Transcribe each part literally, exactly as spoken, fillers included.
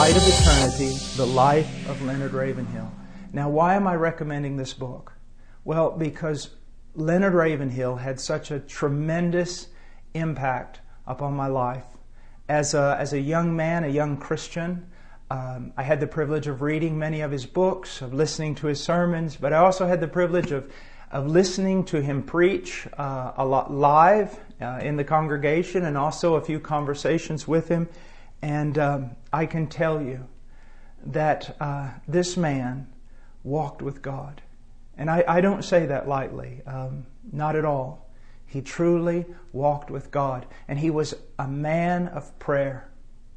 Light of Eternity, The Life of Leonard Ravenhill. Now, why am I recommending this book? Well, because Leonard Ravenhill had such a tremendous impact upon my life. As a, as a young man, a young Christian, um, I had the privilege of reading many of his books, of listening to his sermons, but I also had the privilege of, of listening to him preach uh, a lot live uh, in the congregation, and also a few conversations with him. And um, I can tell you that uh, this man walked with God. And I, I don't say that lightly, um, not at all. He truly walked with God. And he was a man of prayer.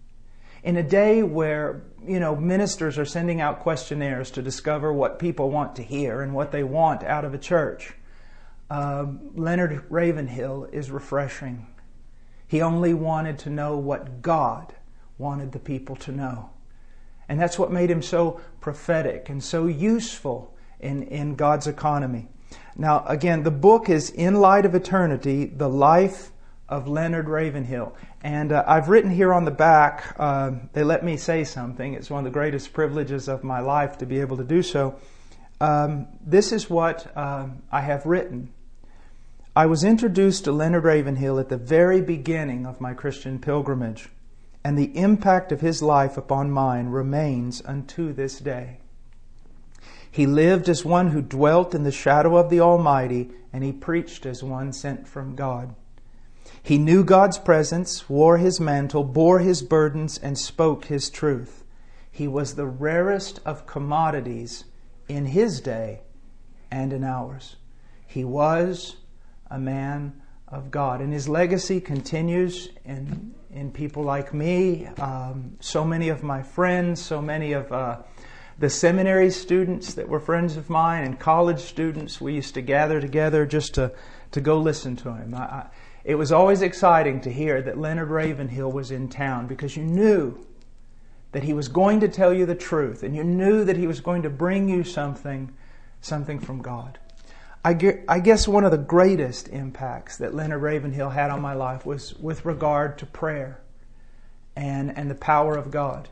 In a day where, you know, ministers are sending out questionnaires to discover what people want to hear and what they want out of a church, uh, Leonard Ravenhill is refreshing. He only wanted to know what God wanted the people to know. And that's what made him so prophetic and so useful in, in God's economy. Now, again, the book is In Light of Eternity, The Life of Leonard Ravenhill. And uh, I've written here on the back, uh, they let me say something. It's one of the greatest privileges of my life to be able to do so. Um, this is what uh, I have written. I was introduced to Leonard Ravenhill at the very beginning of my Christian pilgrimage, and the impact of his life upon mine remains unto this day. He lived as one who dwelt in the shadow of the Almighty, and he preached as one sent from God. He knew God's presence, wore his mantle, bore his burdens, and spoke his truth. He was the rarest of commodities in his day and in ours. He was a man of God, and his legacy continues in in people like me, um, so many of my friends, so many of uh, the seminary students that were friends of mine, and college students. We used to gather together just to, to go listen to him. I, I, it was always exciting to hear that Leonard Ravenhill was in town, because you knew that he was going to tell you the truth, and you knew that he was going to bring you something, something from God. I guess one of the greatest impacts that Leonard Ravenhill had on my life was with regard to prayer and, and the power of God.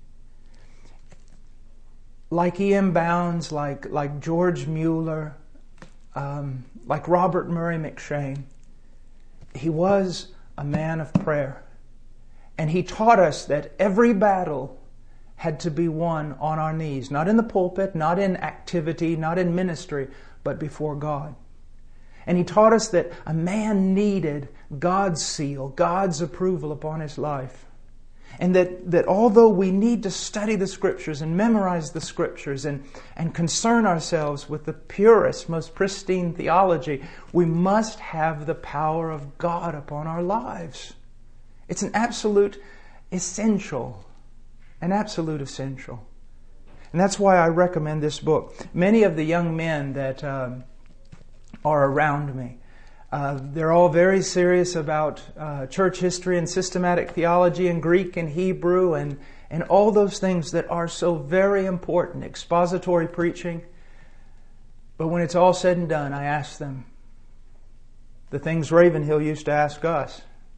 Like E M Bounds, like, like George Mueller, um, like Robert Murray McCheyne, he was a man of prayer. And he taught us that every battle had to be won on our knees, not in the pulpit, not in activity, not in ministry, but before God. And he taught us that a man needed God's seal, God's approval upon his life. And that, that although we need to study the Scriptures and memorize the Scriptures and, and concern ourselves with the purest, most pristine theology, we must have the power of God upon our lives. It's an absolute essential, an absolute essential. And that's why I recommend this book. Many of the young men that um, are around me, uh, they're all very serious about uh, church history and systematic theology and Greek and Hebrew and, and all those things that are so very important, expository preaching. But when it's all said and done, I ask them the things Ravenhill used to ask us.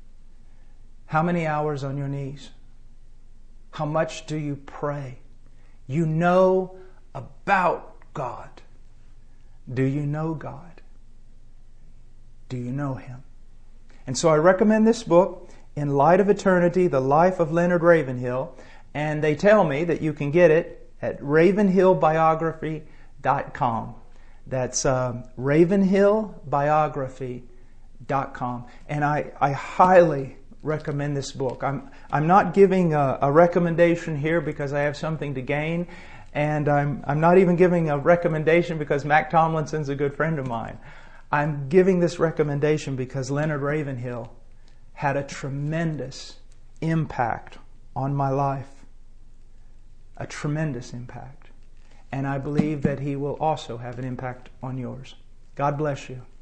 How many hours on your knees? How much do you pray? You know about God. Do you know God? Do you know Him? And so I recommend this book, In Light of Eternity, The Life of Leonard Ravenhill. And they tell me that you can get it at ravenhill biography dot com. That's uh, ravenhill biography dot com. And I, I highly recommend this book. I'm I'm not giving a, a recommendation here because I have something to gain, and I'm I'm not even giving a recommendation because Mac Tomlinson's a good friend of mine. I'm giving this recommendation because Leonard Ravenhill had a tremendous impact on my life. A tremendous impact. And I believe that he will also have an impact on yours. God bless you.